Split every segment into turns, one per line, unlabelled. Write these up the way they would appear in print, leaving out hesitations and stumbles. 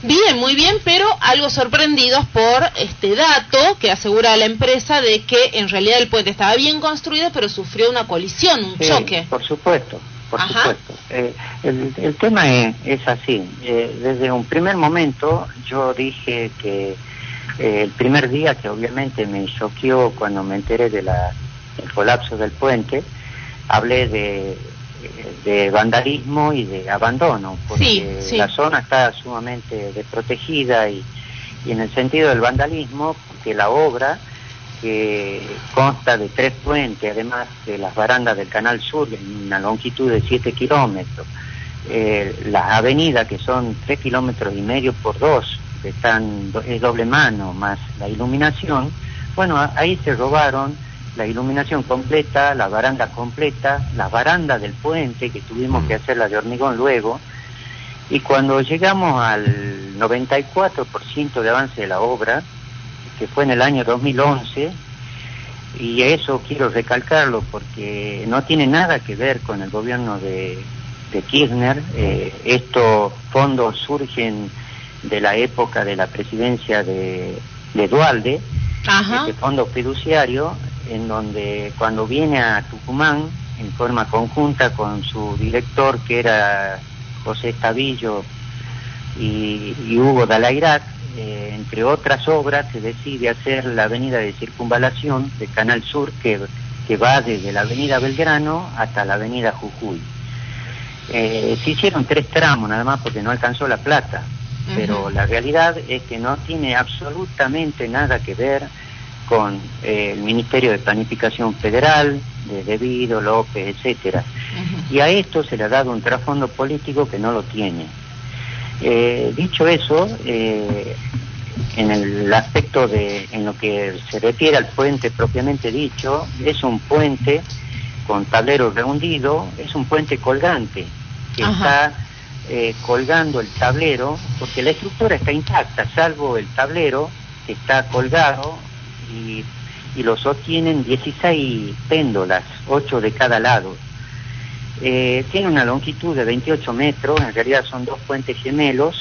Bien, muy bien, pero algo sorprendidos por este dato que asegura la empresa de que en realidad el puente estaba bien construido, pero sufrió una colisión, un choque.
Por supuesto,
Ajá.
supuesto. El tema es así. Desde un primer momento yo dije que el primer día, que obviamente me choqueó cuando me enteré del colapso del puente, hablé de vandalismo y de abandono, porque
Sí.
la zona está sumamente desprotegida y en el sentido del vandalismo, porque la obra, que consta de 3 puentes, además de las barandas del Canal Sur, en una longitud de 7 kilómetros, las avenidas, que son 3,5 kilómetros por 2, que es doble mano, más la iluminación. Bueno, ahí se robaron la iluminación completa, la baranda completa, las barandas del puente, que tuvimos que hacerla de hormigón luego, y cuando llegamos al 94% de avance de la obra, que fue en el año 2011, y eso quiero recalcarlo porque no tiene nada que ver con el gobierno de Kirchner. Estos fondos surgen de la época de la presidencia de Duhalde, este fondo fiduciario, en donde cuando viene a Tucumán en forma conjunta con su director, que era José Estavillo y Hugo Dalayrat, entre otras obras, se decide hacer la avenida de circunvalación de Canal Sur, que va desde la avenida Belgrano hasta la avenida Jujuy. Se hicieron 3 tramos nada más porque no alcanzó la plata, pero la realidad es que no tiene absolutamente nada que ver con el Ministerio de Planificación Federal, de Devido, López, etcétera. Y a esto se le ha dado un trasfondo político que no lo tiene. Dicho eso, en el aspecto en lo que se refiere al puente propiamente dicho, es un puente con tablero rehundido, es un puente colgante, que está colgando el tablero, porque la estructura está intacta, salvo el tablero que está colgado, y lo sostienen 16 péndolas, 8 de cada lado. Tiene una longitud de 28 metros, en realidad son 2 puentes gemelos,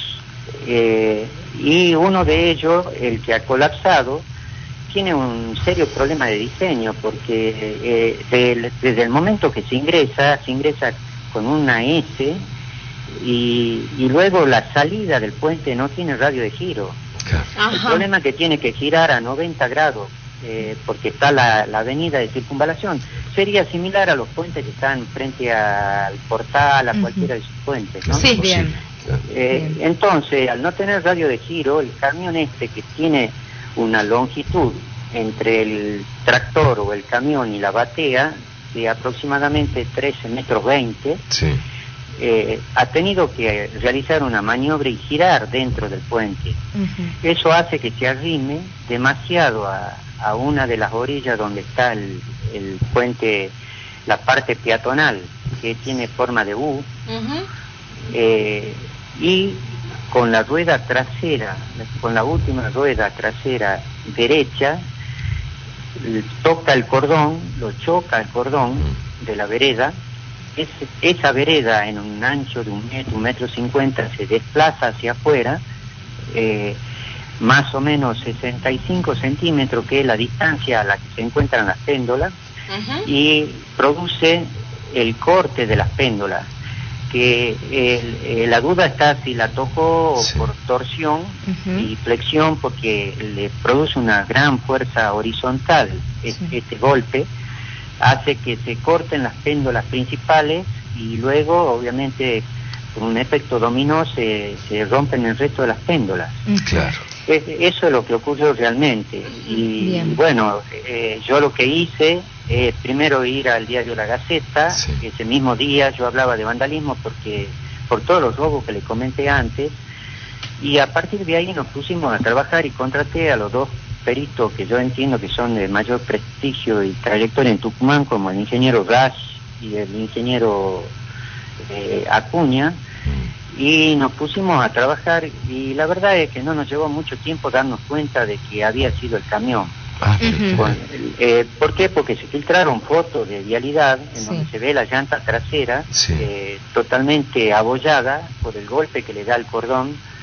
y uno de ellos, el que ha colapsado, tiene un serio problema de diseño, porque desde el momento que se ingresa con una S, y luego la salida del puente no tiene radio de giro. El problema es que tiene que girar a 90 grados, porque está la avenida de circunvalación. Sería similar a los puentes que están frente al portal, a cualquiera de sus puentes, ¿no?
Sí, bien.
Entonces, al no tener radio de giro, el camión que tiene una longitud entre el tractor o el camión y la batea de aproximadamente 13,20 metros, ha tenido que realizar una maniobra y girar dentro del puente. Eso hace que se arrime demasiado a una de las orillas donde está el puente, la parte peatonal, que tiene forma de U, y con la rueda trasera, con la última rueda trasera derecha, toca el cordón, lo choca el cordón de la vereda. Esa vereda, en un ancho de 1,50 m, se desplaza hacia afuera, más o menos 65 centímetros, que es la distancia a la que se encuentran las péndolas, y produce el corte de las péndolas, que la duda está si la tocó por torsión y flexión, porque le produce una gran fuerza horizontal. Este golpe hace que se corten las péndolas principales, y luego, obviamente, por un efecto dominó, se rompen el resto de las péndolas.
Claro.
Eso es lo que ocurrió realmente. Y bueno, yo lo que hice es primero ir al diario La Gaceta. Ese mismo día yo hablaba de vandalismo por todos los robos que le comenté antes, y a partir de ahí nos pusimos a trabajar y contraté a los 2 peritos que yo entiendo que son de mayor prestigio y trayectoria en Tucumán, como el ingeniero Gas y el ingeniero Acuña, y nos pusimos a trabajar, y la verdad es que no nos llevó mucho tiempo darnos cuenta de que había sido el camión. ¿Por qué? Porque se filtraron fotos de vialidad en donde se ve la llanta trasera totalmente abollada por el golpe que le da el cordón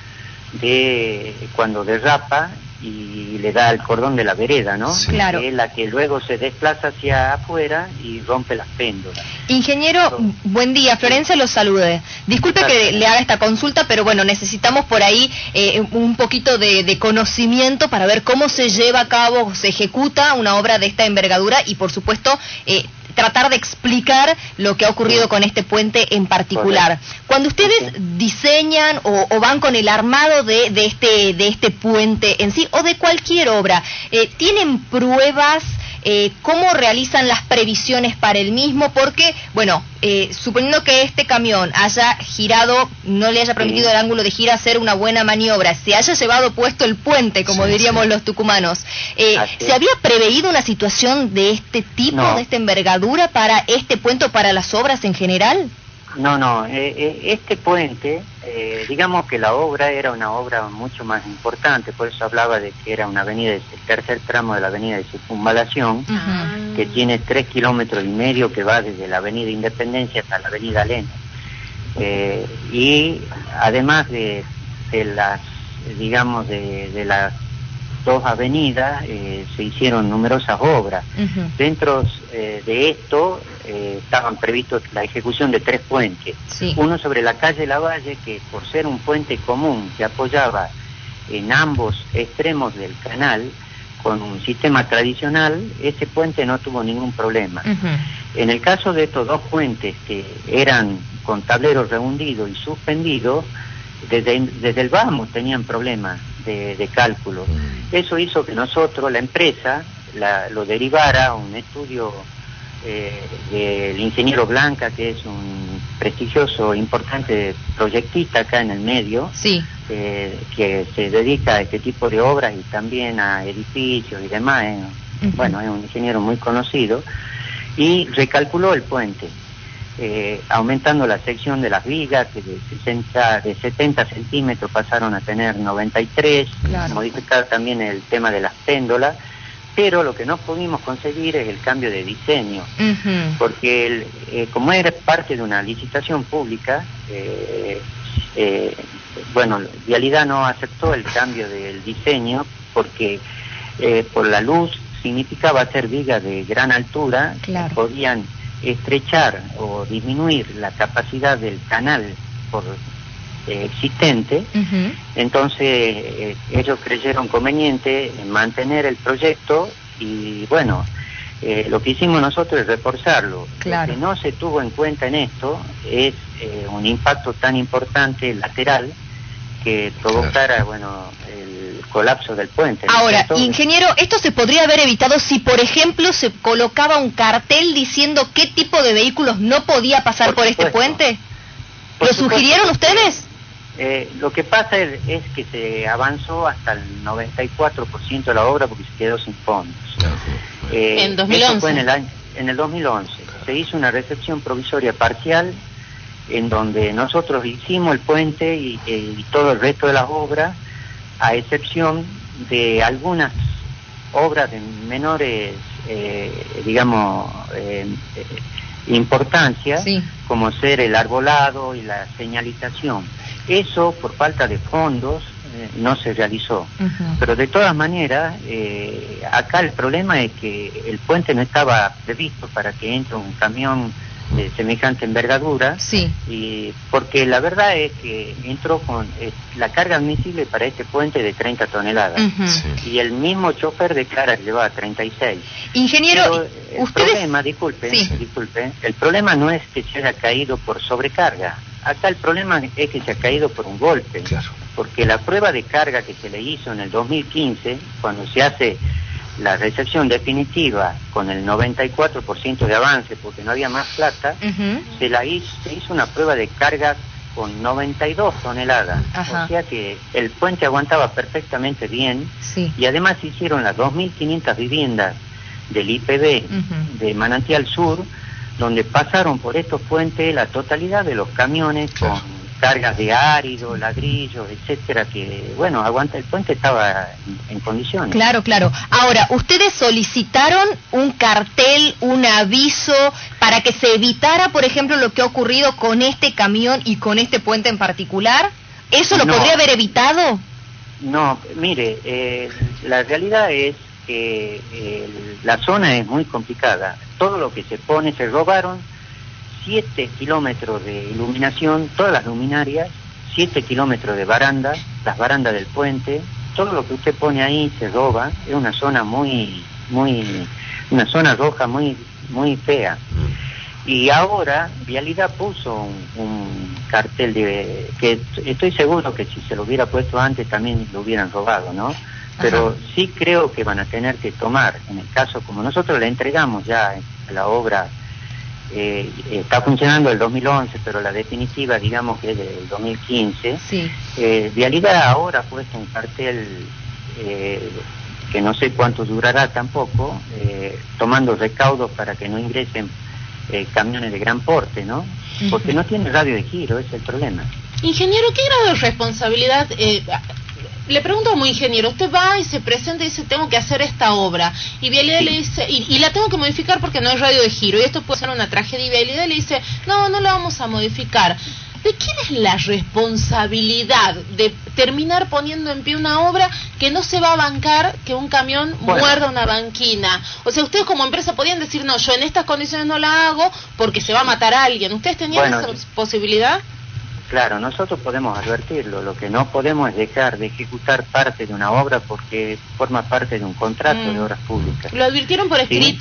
de cuando derrapa y le da al cordón de la vereda, ¿no?
Sí. Claro.
Que es la que luego se desplaza hacia afuera y rompe las péndulas.
Ingeniero, buen día. Florencia lo salude. Disculpe que le haga esta consulta, pero bueno, necesitamos por ahí un poquito de conocimiento para ver cómo se lleva a cabo, se ejecuta una obra de esta envergadura y por supuesto tratar de explicar lo que ha ocurrido con este puente en particular. Cuando ustedes diseñan o van con el armado de este puente en sí o de cualquier obra, ¿tienen pruebas? ¿Cómo realizan las previsiones para el mismo? Porque, bueno, suponiendo que este camión haya girado, no le haya permitido el ángulo de gira hacer una buena maniobra, se haya llevado puesto el puente, como diríamos los tucumanos, ¿se había preveído una situación de este tipo, de esta envergadura para este puente o para las obras en general?
No, este puente, digamos que la obra era una obra mucho más importante, por eso hablaba de que era una avenida, el tercer tramo de la avenida de Circunvalación, que tiene 3,5 kilómetros, que va desde la avenida Independencia hasta la avenida Lena. Y además de las, digamos, de las dos avenidas, se hicieron numerosas obras. Dentro de esto estaban previstos la ejecución de 3 puentes. Uno sobre la calle Lavalle, que por ser un puente común que apoyaba en ambos extremos del canal, con un sistema tradicional, ese puente no tuvo ningún problema. En el caso de estos 2 puentes que eran con tableros rehundidos y suspendidos, desde el vamos tenían problemas de cálculo. Eso hizo que nosotros, la empresa, lo derivara a un estudio del ingeniero Blanca, que es un prestigioso, importante proyectista acá en el medio, que se dedica a este tipo de obras y también a edificios y demás. Bueno, es un ingeniero muy conocido, y recalculó el puente, aumentando la sección de las vigas, que de 70 centímetros pasaron a tener 93, modificar también el tema de las péndolas, pero lo que no pudimos conseguir es el cambio de diseño, porque como era parte de una licitación pública, bueno, Vialidad no aceptó el cambio del diseño porque por la luz significaba hacer vigas de gran altura, podían estrechar o disminuir la capacidad del canal existente. Entonces ellos creyeron conveniente mantener el proyecto y bueno, lo que hicimos nosotros es reforzarlo. Lo que no se tuvo en cuenta en esto es un impacto tan importante lateral que provocara, bueno, el colapso del puente.
Ahora, ingeniero, ¿esto se podría haber evitado si, por ejemplo, se colocaba un cartel diciendo qué tipo de vehículos no podía pasar por este puente? ¿Lo sugirieron ustedes?
Lo que pasa es que se avanzó hasta el 94% de la obra porque se quedó sin fondos.
En 2011.
Eso fue en el 2011. Se hizo una recepción provisoria parcial en donde nosotros hicimos el puente y todo el resto de las obras, a excepción de algunas obras de menores, digamos, importancia, como ser el arbolado y la señalización. Eso, por falta de fondos, no se realizó. Pero de todas maneras, acá el problema es que el puente no estaba previsto para que entre un camión de semejante envergadura, y porque la verdad es que entró con la carga admisible para este puente de 30 toneladas, y el mismo chofer declara que llevaba 36.
Ingeniero,
pero el problema, disculpe, el problema no es que se haya caído por sobrecarga. Acá el problema es que se ha caído por un golpe, porque la prueba de carga que se le hizo en el 2015, cuando se hace la recepción definitiva con el 94% de avance, porque no había más plata, se hizo una prueba de carga con 92 toneladas. O sea que el puente aguantaba perfectamente bien, y además se hicieron las 2.500 viviendas del IPB de Manantial Sur, donde pasaron por estos puentes la totalidad de los camiones con cargas de árido, ladrillos, etcétera, que, bueno, el puente estaba en condiciones.
Claro. Ahora, ¿ustedes solicitaron un cartel, un aviso, para que se evitara, por ejemplo, lo que ha ocurrido con este camión y con este puente en particular? ¿Eso lo podría haber evitado?
No, mire, la realidad es que la zona es muy complicada. Todo lo que se pone, se robaron 7 kilómetros de iluminación, todas las luminarias, 7 kilómetros de baranda, las barandas del puente, todo lo que usted pone ahí se roba. Es una zona una zona roja muy fea. Y ahora Vialidad puso un cartel que estoy seguro que si se lo hubiera puesto antes también lo hubieran robado, ¿no? Pero sí creo que van a tener que tomar, en el caso como nosotros le entregamos ya la obra, está funcionando el 2011, pero la definitiva digamos que es del 2015.
Sí.
Vialidad ahora ha puesto un cartel que no sé cuánto durará tampoco, tomando recaudos para que no ingresen camiones de gran porte, ¿no? Porque no tiene radio de giro, ese es el problema.
Ingeniero, ¿qué grado de responsabilidad? Le pregunto como ingeniero, usted va y se presenta y dice, tengo que hacer esta obra, y Vialidad le dice, y la tengo que modificar porque no hay radio de giro, y esto puede ser una tragedia, y Vialidad le dice, no la vamos a modificar. ¿De quién es la responsabilidad de terminar poniendo en pie una obra que no se va a bancar que un camión muerda una banquina? O sea, ustedes como empresa podían decir, no, yo en estas condiciones no la hago porque se va a matar a alguien. ¿Ustedes tenían esa posibilidad?
Claro, nosotros podemos advertirlo. Lo que no podemos es dejar de ejecutar parte de una obra porque forma parte de un contrato de obras públicas.
¿Lo advirtieron por escrito?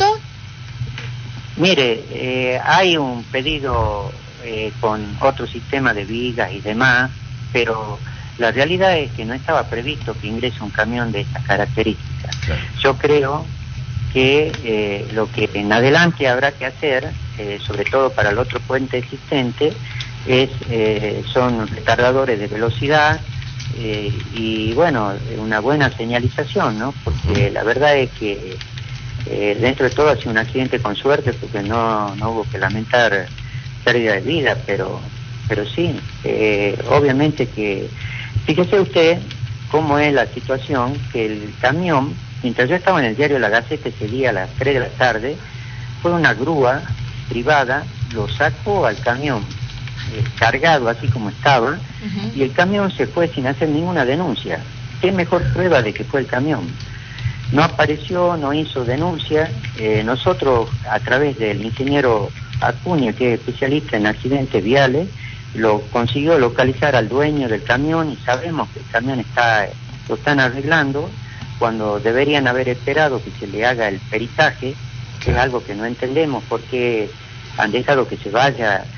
Mire, hay un pedido con otro sistema de vigas y demás, pero la realidad es que no estaba previsto que ingrese un camión de estas características. Claro. Yo creo que lo que en adelante habrá que hacer, sobre todo para el otro puente existente, son retardadores de velocidad y bueno, una buena señalización, ¿no? Porque la verdad es que dentro de todo ha sido un accidente con suerte porque no hubo que lamentar pérdida de vida, pero sí, obviamente que, fíjese usted cómo es la situación, que el camión, mientras yo estaba en el diario La Gaceta ese día a las 3 de la tarde, fue una grúa privada, lo sacó al camión cargado así como estaba, y el camión se fue sin hacer ninguna denuncia. ¿Qué mejor prueba de que fue el camión? No apareció, no hizo denuncia. Nosotros, a través del ingeniero Acuña, que es especialista en accidentes viales, lo consiguió localizar al dueño del camión y sabemos que el camión lo están arreglando cuando deberían haber esperado que se le haga el peritaje, que es algo que no entendemos porque han dejado que se vaya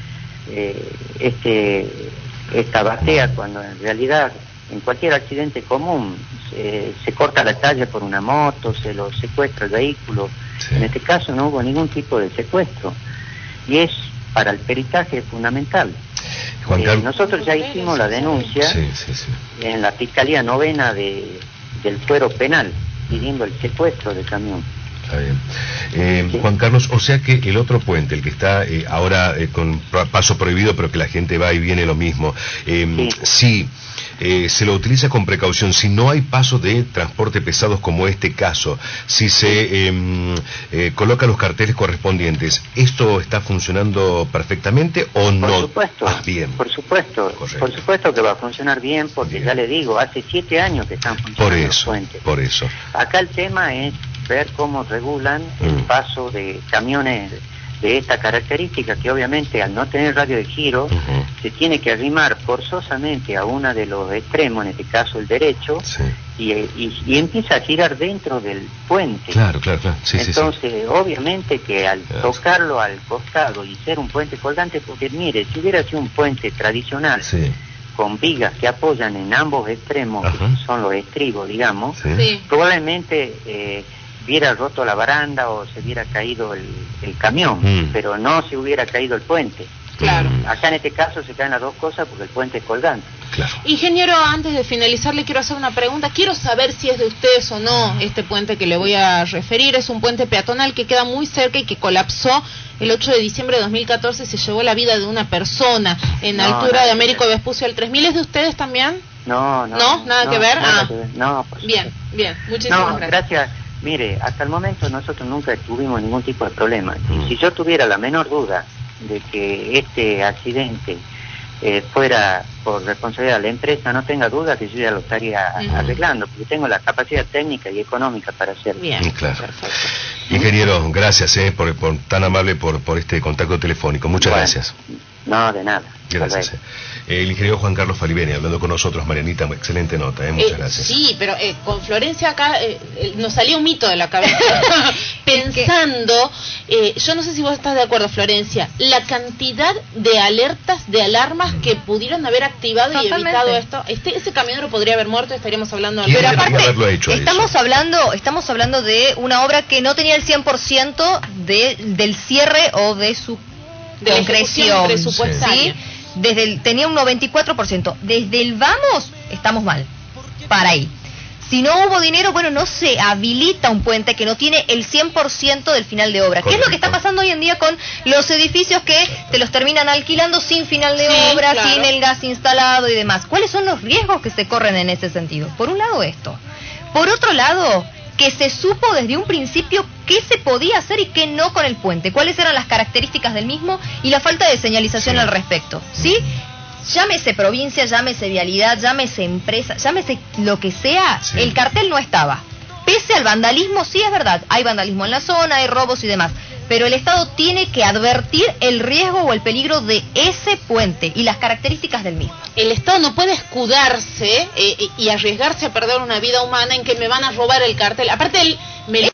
esta batea cuando en realidad en cualquier accidente común se corta la calle por una moto, se lo secuestra el vehículo. En este caso no hubo ningún tipo de secuestro y es para el peritaje fundamental.
Juan Carlos,
nosotros ya hicimos la denuncia en la Fiscalía Novena del Fuero Penal pidiendo el secuestro del camión.
Está bien. Juan Carlos, o sea que el otro puente, el que está ahora con paso prohibido, pero que la gente va y viene lo mismo, si se lo utiliza con precaución, si no hay pasos de transporte pesados como este caso, si se colocan los carteles correspondientes, ¿esto está funcionando perfectamente o no?
Por supuesto,
bien.
Por supuesto que va a funcionar bien, porque bien. Ya le digo, hace 7 años que están funcionando los puentes.
Por eso.
Acá el tema es ver cómo regulan el paso de camiones de esta característica, que obviamente al no tener radio de giro se tiene que arrimar forzosamente a uno de los extremos, en este caso el derecho, y empieza a girar dentro del puente.
Claro.
Entonces, obviamente que al tocarlo al costado y ser un puente colgante, porque mire, si hubiera sido un puente tradicional, con vigas que apoyan en ambos extremos, que son los estribos, digamos, probablemente hubiera roto la baranda o se hubiera caído el camión, pero no se hubiera caído el puente.
Claro.
Acá en este caso se caen las dos cosas porque el puente es colgante.
Claro.
Ingeniero, antes de finalizar le quiero hacer una pregunta. Quiero saber si es de ustedes o no este puente que le voy a referir. Es un puente peatonal que queda muy cerca y que colapsó el 8 de diciembre de 2014. Se llevó la vida de una persona en altura de Américo Vespucio al 3000. ¿Es de ustedes también?
No,
nada que ver.
No,
bien, muchísimas
gracias. Mire, hasta el momento nosotros nunca tuvimos ningún tipo de problema. Y si yo tuviera la menor duda de que este accidente fuera por responsabilidad de la empresa, no tenga duda que yo ya lo estaría arreglando, porque tengo la capacidad técnica y económica para hacerlo.
Bien,
claro.
Perfecto.
Ingeniero, gracias por tan amable por este contacto telefónico. Muchas gracias.
No, de nada.
Gracias. El ingeniero Juan Carlos Falibeni hablando con nosotros, Marianita, excelente nota, muchas gracias.
Sí, pero con Florencia acá nos salió un mito de la cabeza. Pensando, yo no sé si vos estás de acuerdo, Florencia, la cantidad de alertas, de alarmas que pudieron haber activado y evitado esto. Ese camionero podría haber muerto, estaríamos hablando de...
Pero aparte, estamos hablando de una obra que no tenía el 100% del cierre o de su concreción presupuestaria. ¿Sí? Tenía un 94%. Desde el vamos, estamos mal. Para ahí. Si no hubo dinero, bueno, no se habilita un puente que no tiene el 100% del final de obra. Correcto. ¿Qué es lo que está pasando hoy en día con los edificios que te los terminan alquilando sin final de obra, claro, sin el gas instalado y demás? ¿Cuáles son los riesgos que se corren en ese sentido? Por un lado esto. Por otro lado, que se supo desde un principio qué se podía hacer y qué no con el puente, cuáles eran las características del mismo y la falta de señalización al respecto, ¿sí? Llámese provincia, llámese vialidad, llámese empresa, llámese lo que sea, el cartel no estaba. Pese al vandalismo, sí es verdad, hay vandalismo en la zona, hay robos y demás, pero el Estado tiene que advertir el riesgo o el peligro de ese puente y las características del mismo.
El Estado no puede escudarse y arriesgarse a perder una vida humana en que me van a robar el cartel. Aparte,